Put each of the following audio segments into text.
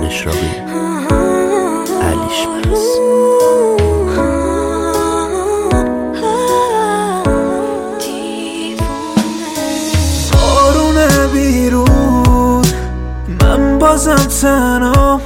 اشراقی علیش بس. بارونه بیرون من بازم تنام،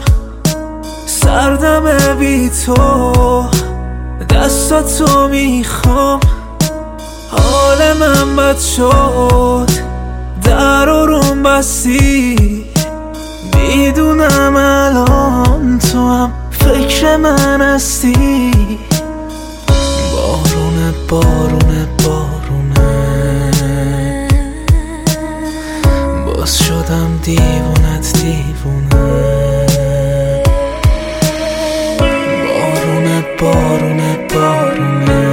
سردم بی تو دستاتو میخوام. حال من بد شد در روم بستی، میدونم الان تو هم فکر من هستی. بارونه بارونه بارونه باز شدم دیوونت دیوونه. بارونه بارونه بارونه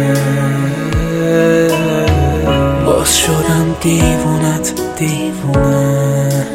باز شدم دیوونت دیوونه.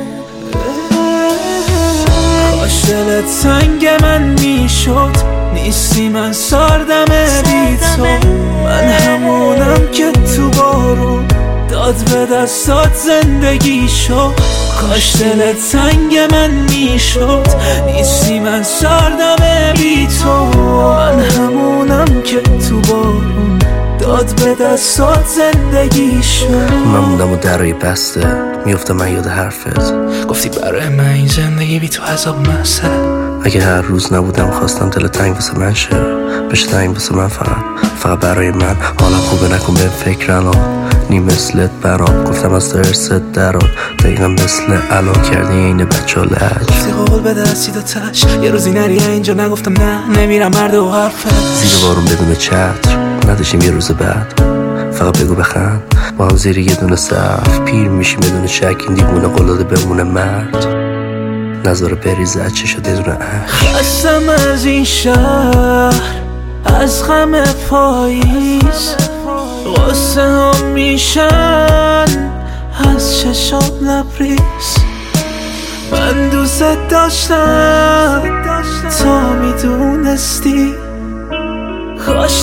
کاش دلت تنگ من میشد، نیستی من سردم بی تو. من همونم که تو بارون داد به دستات زندگی شد. کاش دلت تنگ من میشد، نیستی من سردم بی تو. من همونم که تو بارون داد به دستات زندگی شد. من موندم و درای بسته میفتم من یاد حرفت. گفتی برای من این زندگی بی تو عذاب مسئله. اگه هر روز نبودم خواستم دل تنگ واسه من شه، بشه تنگ واسه من فقط برای من. حالم خوبه نکن به فکر الان، نی مثلت برام گفتم از درست درات. دقیقا مثل الان کردی اینه بچه ها لج. گفتی قول بده از سید و تش، یه روزی نری اینجا نگفتم نه نمیرم مرد و حرفت. زیر بارون بدون چتر نداشتیم یه روز بعد، فقط بگو بخند با هم زیر یه دونه صف. پیر میشیم بدون شک این دیوونه قلاده بمونه مرد، نظاره بریزه چشا بدون عشق. خستم از این شهر از غم پاییز، غصه هم میشن از چشام لبریز. من دوست داشتم تا میدونستی، کاش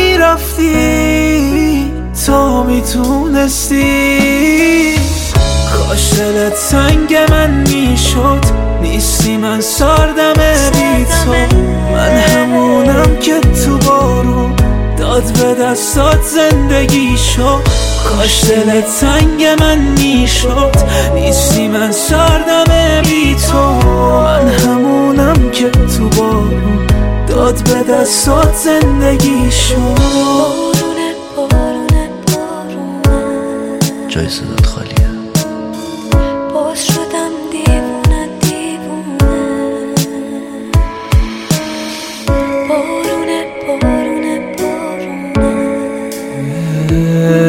نمیرفتی تا میتونستی. کاش دلت تنگ من میشد، نیستی من سردم بی تو. من همونم که تو بارون داد به دستات زندگی شد. کاش دلت تنگ من میشد، نیستی من سردم بی تو. من همونم که تو بارون داد به دستات زندگی شد. جای صدات خالیه. باز شدم دیوونه دیوونه. بارونه بارونه بارونه